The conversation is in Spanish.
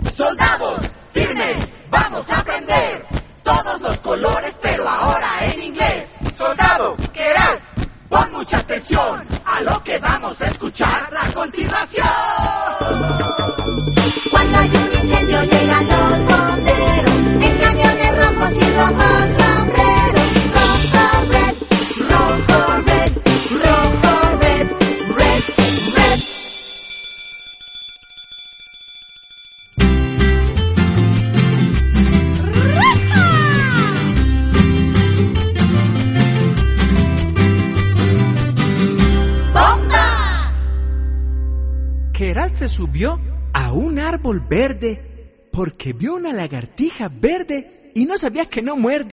Soldados, firmes, vamos a aprender todos los colores, pero ahora en inglés. Soldado, Geralt, pon mucha atención a lo que vamos a escuchar a continuación. Cuando hay un incendio llegan los bomberos en camiones rojos y rojos sombreros. Rojo, red, rojo, red, rojo, red, red, red. ¡Bomba! Geralt se subió a un árbol verde porque vio una lagartija verde y no sabía que no muerde.